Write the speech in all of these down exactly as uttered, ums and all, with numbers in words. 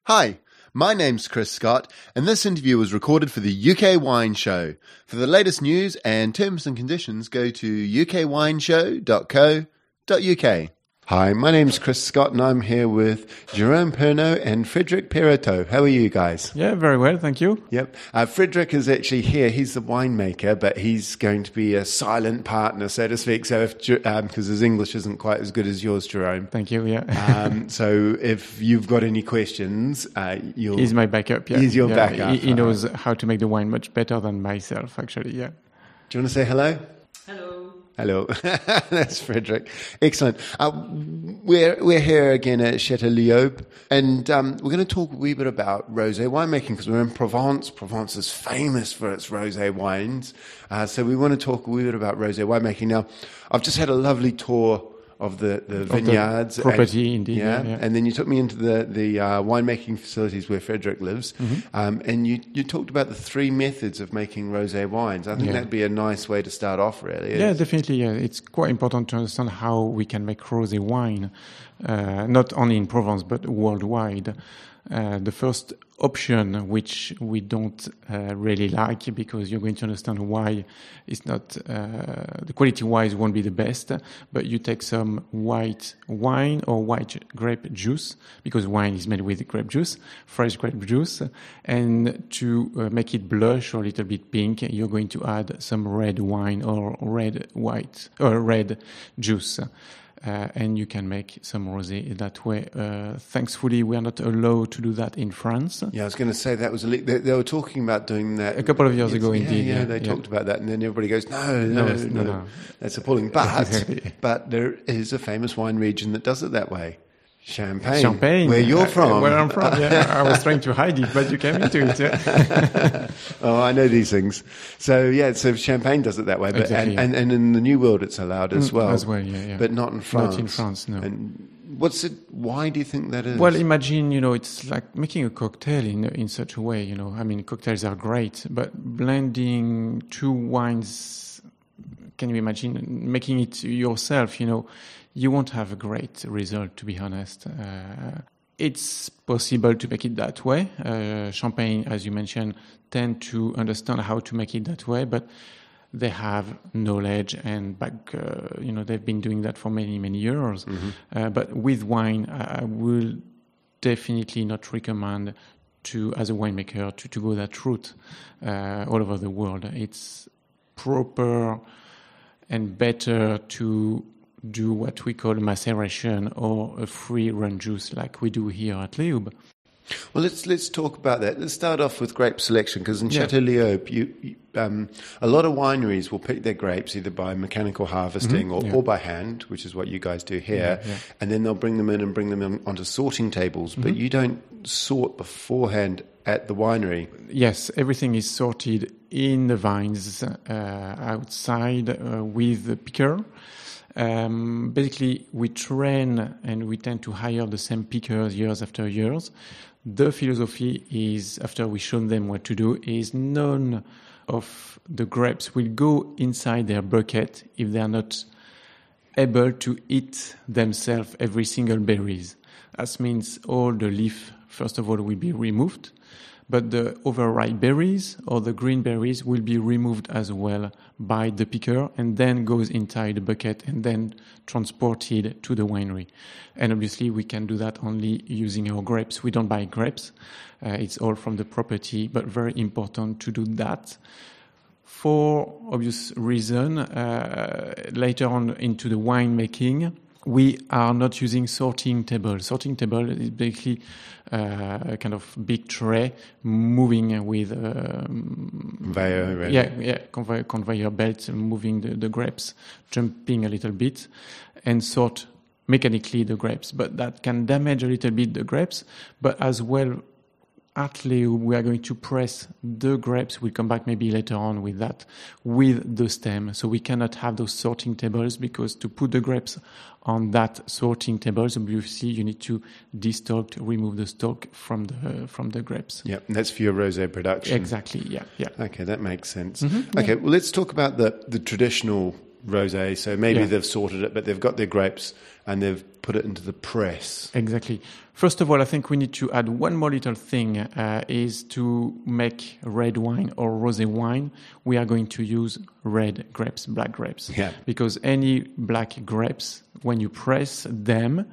Hi, my name's Chris Scott, and this interview was recorded for the U K Wine Show. For the latest news and terms and conditions, go to u k wine show dot co dot u k. Hi, my name's Chris Scott, and I'm here with Jerome Pernot and Frederic Perrotteau. How are you guys? Yeah, very well, thank you. Yep. Uh, Frederic is actually here. He's the winemaker, but he's going to be a silent partner, so to speak, so if because um, his English isn't quite as good as yours, Jerome. Thank you, yeah. um, so if you've got any questions, uh, you'll... He's my backup, yeah. He's your yeah. backup. He, he knows how to make the wine much better than myself, actually, yeah. Do you want to say hello? Hello. Hello, that's Frederic. Excellent. Uh, we're we're here again at Chateau Liobe, and um, we're going to talk a wee bit about rosé winemaking because we're in Provence. Provence is famous for its rosé wines, uh, so we want to talk a wee bit about rosé winemaking. Now, I've just had a lovely tour of the, the Of vineyards. the property, and, indeed. Yeah, yeah, yeah. and then you took me into the, the uh, winemaking facilities where Frederic lives, Mm-hmm. um, and you, you talked about the three methods of making rosé wines. I think Yeah. that'd be a nice way to start off, really. Yeah, is- definitely. Yeah. It's quite important to understand how we can make rosé wine, uh, not only in Provence, but worldwide. Uh, the first option, which we don't uh, really like, because you're going to understand why it's not, uh, the quality-wise won't be the best, but you take some white wine or white grape juice, because wine is made with grape juice, fresh grape juice, and to uh, make it blush or a little bit pink, you're going to add some red wine or red white or red juice. Uh, and you can make some rosé that way. Uh, thankfully, we are not allowed to do that in France. Yeah, I was going to say that was a le- they, they were talking about doing that A couple of years Yes, ago, yeah, indeed. Yeah, Yeah, they yeah. talked about that, and then everybody goes, "No, no, No, no, no, no. that's appalling." But Exactly. but there is a famous wine region that does it that way, Champagne. Champagne. Where you're uh, from? Where I'm from, yeah. I was trying to hide it, but you came into it. Yeah. Oh, I know these things. So yeah, so Champagne does it that way, but Exactly, and, yeah. and and in the New World it's allowed as Mm, well, as well, yeah, yeah. but not in France. Not in France, no. And what's it? Why do you think that is? Well, imagine, you know, it's like making a cocktail in in such a way, you know. I mean, cocktails are great, but blending two wines, can you imagine making it yourself, you know, you won't have a great result, to be honest. Uh, it's possible to make it that way. Uh, Champagne, as you mentioned, tend to understand how to make it that way, but they have knowledge and back, uh, you know, they've been doing that for many, many years. Mm-hmm. Uh, but with wine, I I will definitely not recommend to, as a winemaker, to, to go that route uh, all over the world. It's proper and better to do what we call maceration or a free run juice like we do here at Liobe. Well, let's let's talk about that. Let's start off with grape selection, because in Yeah. Chateau Liobe, you, you, um, a lot of wineries will pick their grapes either by mechanical harvesting or, yeah. or by hand, which is what you guys do here, Yeah, yeah. and then they'll bring them in and bring them in onto sorting tables. But you don't sort beforehand at the winery. Yes, everything is sorted in the vines uh, outside uh, with the picker. Um, basically, we train and we tend to hire the same pickers years after years. The philosophy is, after we show them what to do, is none of the grapes will go inside their bucket if they are not able to eat themselves every single berries. That means all the leaf, first of all, will be removed, but the overripe berries or the green berries will be removed as well by the picker and then goes inside the bucket and then transported to the winery. And obviously we can do that only using our grapes. We don't buy grapes. Uh, it's all from the property, but very important to do that. For obvious reason, uh, later on into the winemaking, we are not using sorting table. Sorting table is basically uh, a kind of big tray moving with um, Conveyor, right? yeah, yeah, conveyor, conveyor belt moving the, the grapes, jumping a little bit, and sort mechanically the grapes. But that can damage a little bit the grapes, but as well. At Liobe, we are going to press the grapes. We'll come back maybe later on with that, with the stem. So we cannot have those sorting tables because to put the grapes on that sorting tables, obviously you need to destalk, remove the stalk from the from the grapes. Yeah, and that's for your rosé production. Exactly. Yeah. Yeah. Okay, that makes sense. Mm-hmm, okay, well, let's talk about the, the traditional rosé. So maybe Yeah. they've sorted it, but they've got their grapes and they've put it into the press. Exactly. First of all, I think we need to add one more little thing, uh, is to make red wine or rosé wine, we are going to use red grapes, black grapes. Yeah. Because any black grapes, when you press them,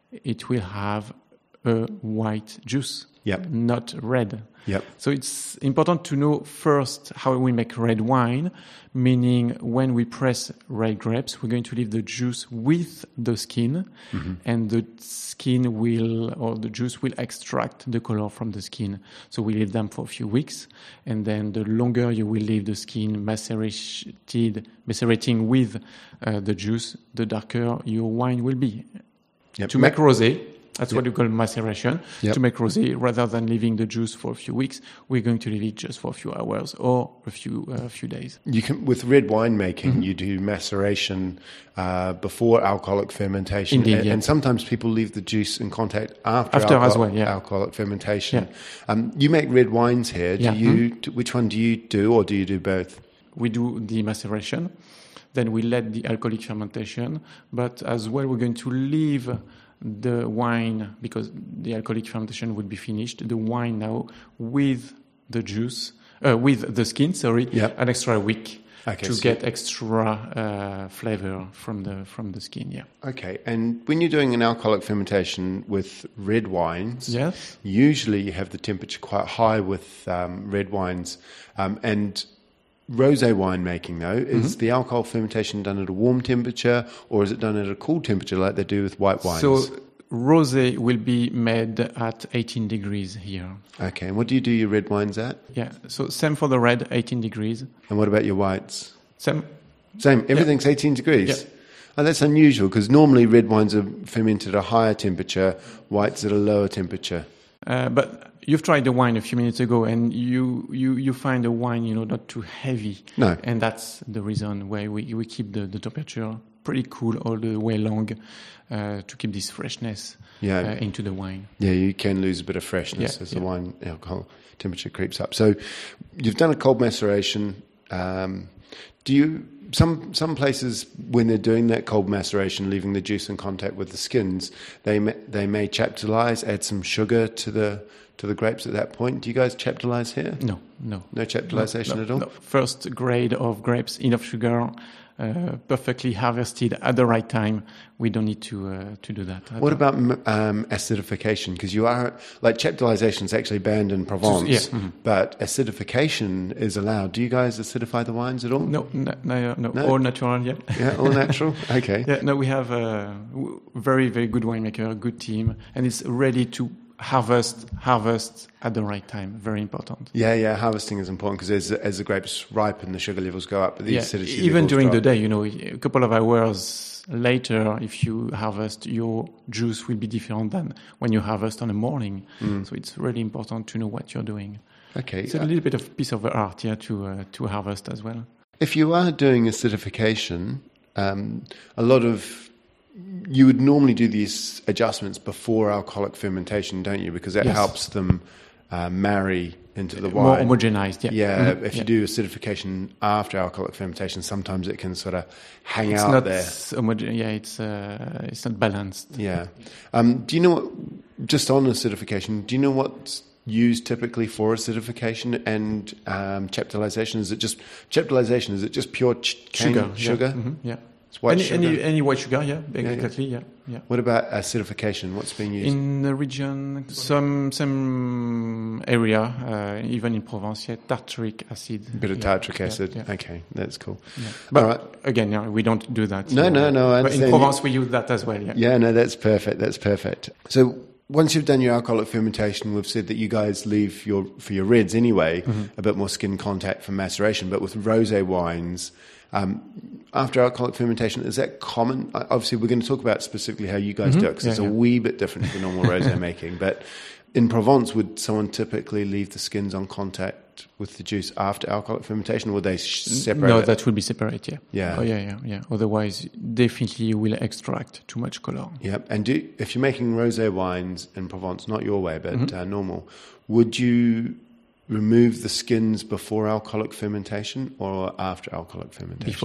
it will have a white juice, Yep. not red. Yep. So it's important to know first how we make red wine, meaning when we press red grapes, we're going to leave the juice with the skin, Mm-hmm. and the skin will, or the juice will extract the color from the skin. So we leave them for a few weeks, and then the longer you will leave the skin macerated, macerating with uh, the juice, the darker your wine will be. Yep. To make rosé, that's what Yep. we call maceration. Yep. To make rosé, rather than leaving the juice for a few weeks, we're going to leave it just for a few hours or a few uh, few days. You can, with red wine making, Mm-hmm. you do maceration uh, before alcoholic fermentation, Indeed, and, yeah. and sometimes people leave the juice in contact after, After alcohol- as well, yeah. alcoholic fermentation. Yeah. Um, you make red wines here. Do Yeah. you? d- Which one do you do, or do you do both? We do the maceration, then we let the alcoholic fermentation, but as well we're going to leave the wine, because the alcoholic fermentation would be finished, the wine now with the juice, uh, with the skin, sorry, Yep. an extra week Okay, to so- get extra uh, flavor from the from the skin, yeah. Okay, and when you're doing an alcoholic fermentation with red wines, Yes. usually you have the temperature quite high with um, red wines, um, and rosé wine making though, is Mm-hmm. the alcohol fermentation done at a warm temperature, or is it done at a cool temperature like they do with white wines? So rosé will be made at eighteen degrees here. Okay, and what do you do your red wines at? Yeah. So same for the red, eighteen degrees. And what about your whites? Same. Same, everything's eighteen degrees? Yeah. Oh, that's unusual, because normally red wines are fermented at a higher temperature, whites at a lower temperature. Uh, but you've tried the wine a few minutes ago, and you, you, you find a wine, you know, not too heavy. No. And that's the reason why we, we keep the, the temperature pretty cool all the way long, uh, to keep this freshness Yeah. uh, into the wine. Yeah, you can lose a bit of freshness Yeah, as the yeah. wine alcohol temperature creeps up. So you've done a cold maceration. Um, do you some some places when they're doing that cold maceration, leaving the juice in contact with the skins, they may, they may chaptalize, add some sugar to the to the grapes at that point. Do you guys chaptalize here? No, no. No chaptalization no, at all? no. First grade of grapes, enough sugar, uh, perfectly harvested at the right time. We don't need to uh, to do that. What about um, acidification? Because you are like chaptalization is actually banned in Provence, Yeah, mhm. but acidification is allowed. Do you guys acidify the wines at all? No, no, no, no, No? all natural, yeah. Yeah, all natural. Okay. Yeah, no, we have a w- very, very good winemaker, a good team, and it's ready to harvest, harvest at the right time. Very important. Yeah, yeah. Harvesting is important because as as the grapes ripen, the sugar levels go up, but the Yeah, acidity even levels during drop. the day, you know, a couple of hours later, if you harvest, your juice will be different than when you harvest on the morning. Mm. So it's really important to know what you're doing. Okay. It's a little bit of piece of art, yeah, to uh, to harvest as well. If you are doing acidification, um, a lot of you would normally do these adjustments before alcoholic fermentation, don't you? Because that Yes. helps them uh, marry into the More wine. homogenized, yeah. Yeah, Mhm, if you yeah. do acidification after alcoholic fermentation, sometimes it can sort of hang It's out not there. homogen- yeah, it's uh, it's not balanced. Yeah. Um, do you know what, just on acidification, do you know what's used typically for acidification and um, chaptalization? Is it just, chaptalization, is it just pure ch- cane Sugar, sugar? yeah. Mhm, yeah. It's white any, sugar? Any, any white sugar, yeah, yeah. exactly, yeah, yeah. What about acidification? What's being used? In the region, some some area, uh, even in Provence, yeah, tartaric acid. A bit of yeah, tartaric yeah, acid. yeah, Okay, that's cool. yeah. But All right. again, yeah, we don't do that. No, no, no, I But in understand. Provence, we use that as well. Yeah. Yeah, no, that's perfect. That's perfect. So once you've done your alcoholic fermentation, we've said that you guys leave your for your reds anyway a bit more skin contact for maceration. But with rosé wines, um, after alcoholic fermentation, is that common? Uh, Obviously, we're going to talk about specifically how you guys do it because Yeah, it's yeah. a wee bit different to normal rosé making. But in Provence, would someone typically leave the skins on contact with the juice after alcoholic fermentation, or would they sh- separate No, it? that will be separate. Yeah. Yeah. Oh, yeah, yeah, yeah. Otherwise, definitely you will extract too much color. Yep. And do, if you're making rosé wines in Provence, not your way, but Mm-hmm. uh, normal, would you remove the skins before alcoholic fermentation or after alcoholic fermentation? Before.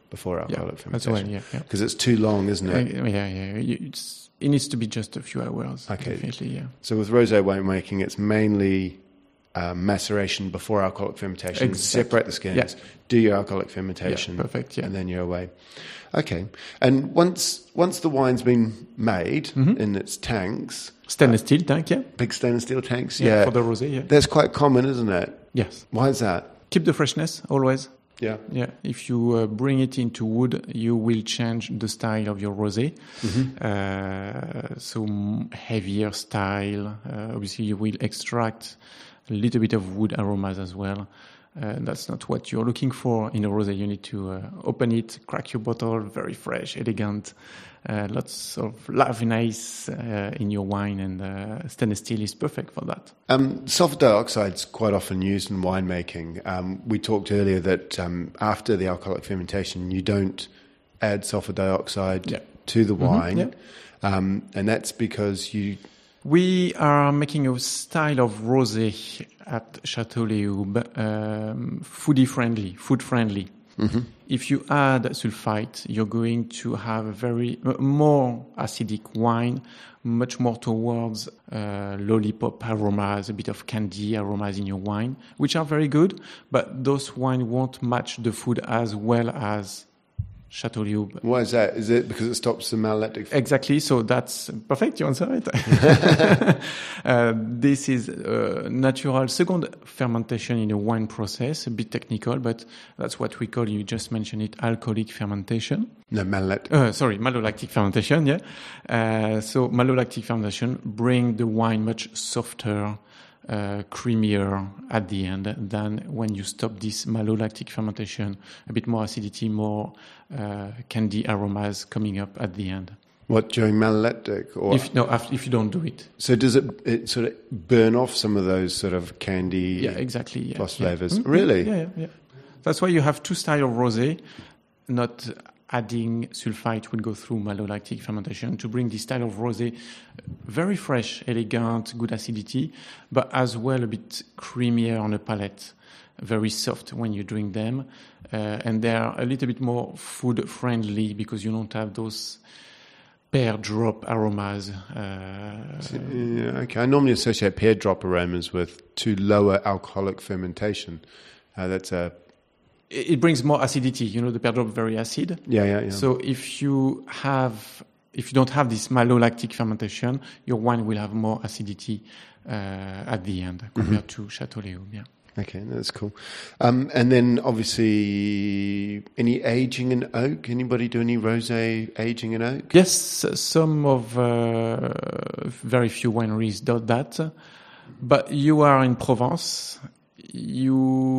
before alcoholic yeah, fermentation. As well, yeah, yeah. Because it's too long, isn't it? Uh, yeah, yeah. You, it's, it needs to be just a few hours. Okay. Definitely, yeah. So with rosé winemaking, it's mainly um, maceration before alcoholic fermentation. Exactly. Separate the skins, Yeah. do your alcoholic fermentation, Yeah, perfect, yeah. and then you're away. Okay. And once once the wine's been made Mm-hmm. in its tanks, Stainless steel tank, yeah. big stainless steel tanks, Yeah, yeah, for the rosé, yeah. that's quite common, isn't it? Yes. Why is that? Keep the freshness always. Yeah. Yeah, if you uh, bring it into wood, you will change the style of your rosé. Mm-hmm. Uh, so m- heavier style. Uh, obviously, you will extract a little bit of wood aromas as well. Uh, that's not what you're looking for in a rosé. You need to uh, open it, crack your bottle, very fresh, elegant, uh, lots of liveliness uh, in your wine, and uh, stainless steel is perfect for that. Um, sulfur dioxide's quite often used in winemaking. Um, we talked earlier that um, after the alcoholic fermentation, you don't add sulfur dioxide Yeah. to the wine, yeah. um, and that's because you. We are making a style of rosé at Château Léoube, um, foodie friendly, food friendly. Mm-hmm. If you add sulfite, you're going to have a very uh, more acidic wine, much more towards uh, lollipop aromas, a bit of candy aromas in your wine, which are very good, but those wines won't match the food as well as Château Léoube. Why is that? Is it because it stops the malolactic? Exactly. So that's perfect. You answer it. uh, this is uh, natural second fermentation in a wine process, a bit technical, but that's what we call, you just mentioned it, alcoholic fermentation. No, malolactic. Uh, sorry, malolactic fermentation, yeah. Uh, so malolactic fermentation bring the wine much softer, uh, creamier at the end than when you stop this malolactic fermentation, a bit more acidity, more uh, candy aromas coming up at the end. What, during malolactic? Or If no, after, if you don't do it. so does it, it sort of burn off some of those sort of candy Yeah, exactly. Yeah, plus yeah. flavors? Mhm. Really? Yeah, yeah, yeah. That's why you have two styles of rosé, not adding sulfite will go through malolactic fermentation to bring this style of rosé very fresh, elegant, good acidity, but as well a bit creamier on the palate, very soft when you drink them. Uh, and they are a little bit more food friendly because you don't have those pear drop aromas. Uh, Yeah, okay. I normally associate pear drop aromas with to lower alcoholic fermentation. Uh, that's a it it brings more acidity. You know, the pear drop very acid. yeah, yeah, yeah. So if you have, if you don't have this malolactic fermentation, your wine will have more acidity uh, at the end compared to Château Léoube. Yeah. Okay, that's cool. Um, and then obviously, any aging in oak? Anybody do any rosé aging in oak? Yes, some of uh, very few wineries do that, but you are in Provence. You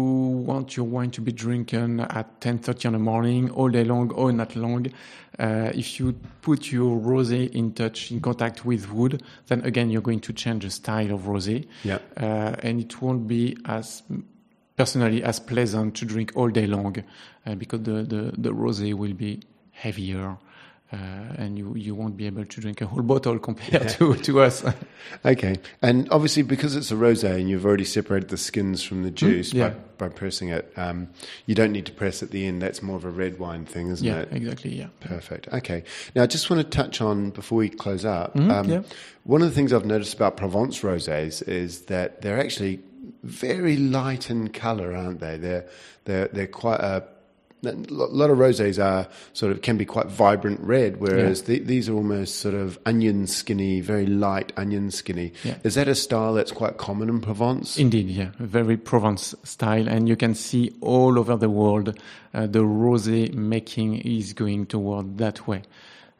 want your wine to be drinking at ten thirty in the morning, all day long, all night long. Uh, if you put your rosé in touch, in contact with wood, then again you're going to change the style of rosé, Yeah. uh, and it won't be as personally as pleasant to drink all day long uh, because the, the, the rosé will be heavier. Uh, and you, you won't be able to drink a whole bottle compared Yeah. to, to us. Okay. And obviously, because it's a rosé and you've already separated the skins from the juice yeah. by, by pressing it, um, you don't need to press at the end. That's more of a red wine thing, isn't Yeah, it? exactly, yeah. Perfect. Okay. Now, I just want to touch on, before we close up, Mhm, um, yeah. one of the things I've noticed about Provence rosés is that they're actually very light in colour, aren't they? They're, they're, they're quite a... A lot of rosés are sort of can be quite vibrant red, whereas Yeah. the, these are almost sort of onion skinny, very light onion skinny. Yeah. Is that a style that's quite common in Provence? Indeed, yeah, very Provence style, and you can see all over the world uh, the rosé making is going toward that way.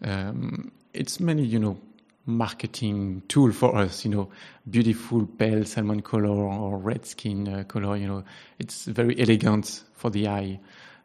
Um, it's many, you know, marketing tool for us, you know, beautiful pale salmon color or red skin uh, color, you know, it's very elegant for the eye.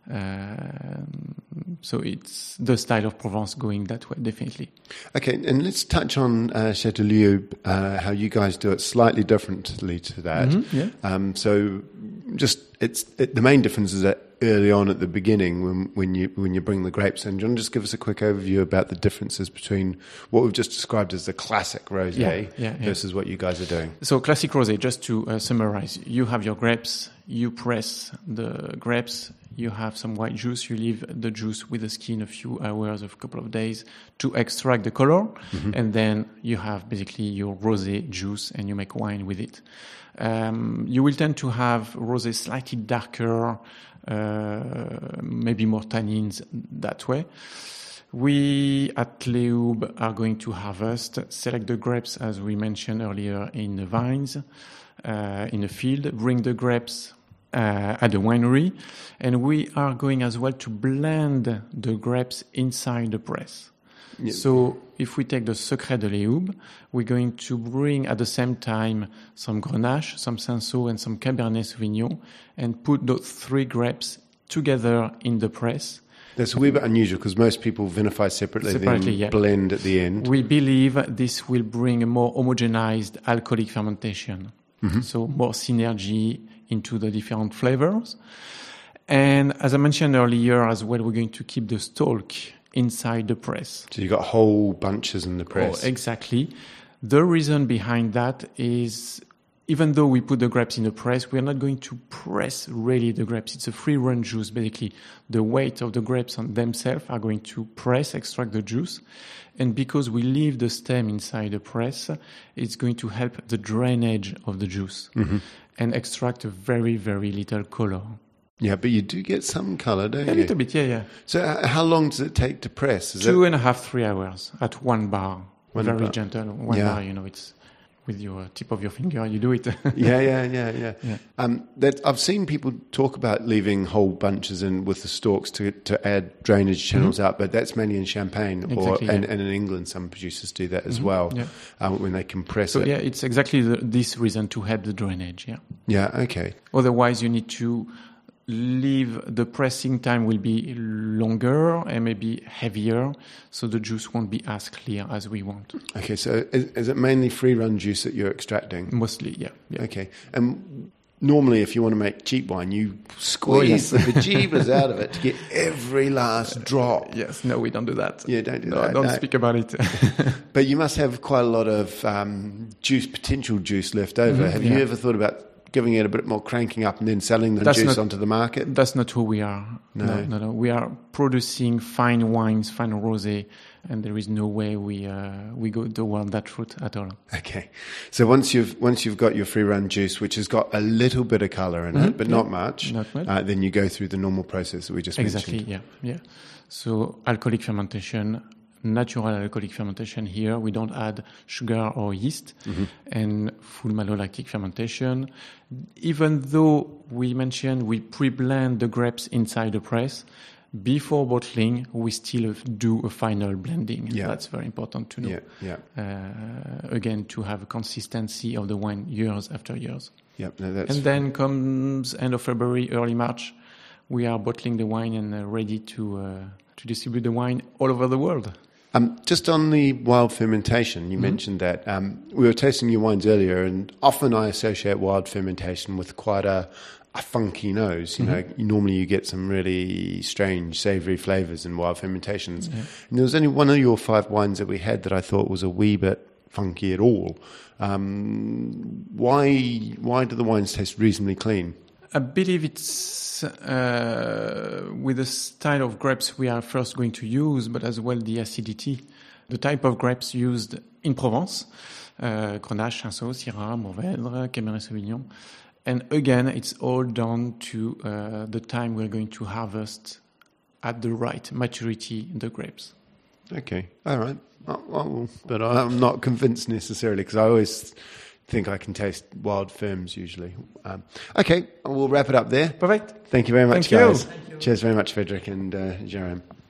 Uh, so it's the style of Provence going that way, definitely. Okay, and let's touch on uh, Château Léoube, uh, how you guys do it slightly differently to that. Mm-hmm, yeah. Um, so, just it's it, the main difference is that early on at the beginning when when you when you bring the grapes in. Do you want to just give us a quick overview about the differences between what we've just described as the classic rosé Yeah, yeah, yeah. versus what you guys are doing? So classic rosé, just to uh, summarize, you have your grapes, you press the grapes, you have some white juice, you leave the juice with the skin a few hours, a couple of days to extract the color. Mm-hmm. And then you have basically your rosé juice and you make wine with it. Um, you will tend to have rosé slightly darker, uh, maybe more tannins that way. We at Léoube are going to harvest, select the grapes as we mentioned earlier in the vines, uh, in the field, bring the grapes uh, at the winery, and we are going as well to blend the grapes inside the press. Yep. So if we take the Secret de Léoube, we're going to bring at the same time some Grenache, some Cinsault, and some Cabernet Sauvignon, and put those three grapes together in the press. That's a wee bit unusual because most people vinify separately, separately then yeah. blend at the end. We believe this will bring a more homogenized alcoholic fermentation. Mm-hmm. So more synergy into the different flavors. And as I mentioned earlier as well, we're going to keep the stalk inside the press. So you've got whole bunches in the press. Oh, exactly. The reason behind that is even though we put the grapes in the press, we are not going to press really the grapes. It's a free-run juice, basically. The weight of the grapes on themselves are going to press, extract the juice. And because we leave the stem inside the press, it's going to help the drainage of the juice mm-hmm. and extract a very, very little color. Yeah, but you do get some color, don't a you? A little bit, yeah, yeah. So uh, how long does it take to press? Is Two it... and a half, three hours at one bar. One very bar. gentle. One yeah. bar, you know, it's... with your tip of your finger, you do it. yeah, yeah, yeah, yeah. yeah. Um, that I've seen people talk about leaving whole bunches in with the stalks to to add drainage channels mm-hmm. out, but that's mainly in Champagne, exactly, or yeah. and, and in England, some producers do that as mm-hmm. well yeah. um, when they compress so, it. So yeah, it's exactly the, this reason to help the drainage. Yeah. Yeah. Okay. Otherwise, you need to leave the pressing time will be longer and maybe heavier, so the juice won't be as clear as we want. Okay, so is, is it mainly free-run juice that you're extracting? Mostly, yeah. yeah. Okay, and normally if you want to make cheap wine, you squeeze oh, yes. the bejeebers out of it to get every last drop. Uh, yes, no, we don't do that. Yeah, don't do no, that. Don't no. speak about it. But you must have quite a lot of um, juice, potential juice left over. Mm-hmm, have yeah. you ever thought about giving it a bit more cranking up and then selling the that's juice not, onto the market? That's not who we are. No. no, no, no. We are producing fine wines, fine rosé, and there is no way we uh, we go toward that route at all. Okay, so once you've once you've got your free run juice, which has got a little bit of colour in mm-hmm. it, but yeah. not much, not much. Uh, then you go through the normal process that we just exactly, mentioned. Exactly. Yeah, yeah. So alcoholic fermentation. Natural alcoholic fermentation here. We don't add sugar or yeast mm-hmm. and full malolactic fermentation. Even though we mentioned we pre-blend the grapes inside the press, before bottling, we still do a final blending. Yeah. That's very important to know. Yeah, yeah. Uh, again, to have a consistency of the wine years after years. Yeah, no, that's and then comes end of February, early March, we are bottling the wine and uh, ready to uh, to distribute the wine all over the world. Um, just on the wild fermentation, you mm-hmm. mentioned that. Um, we were tasting your wines earlier, and often I associate wild fermentation with quite a, a funky nose. You mm-hmm. know, normally you get some really strange, savoury flavours in wild fermentations. Yeah. And there was only one of your five wines that we had that I thought was a wee bit funky at all. Um, why, why do the wines taste reasonably clean? I believe it's uh, with the style of grapes we are first going to use, but as well the acidity. The type of grapes used in Provence, uh, Grenache, Cinsault, Syrah, Mourvèdre, Cabernet Sauvignon. And again, it's all down to uh, the time we're going to harvest at the right maturity in the grapes. Okay, all right. Oh, well, but I'm not convinced necessarily because I always think I can taste wild firms usually. Um, okay, we'll wrap it up there. Perfect. Thank you very much, Thank guys. you. Cheers very much, Frederic and uh, Jérôme.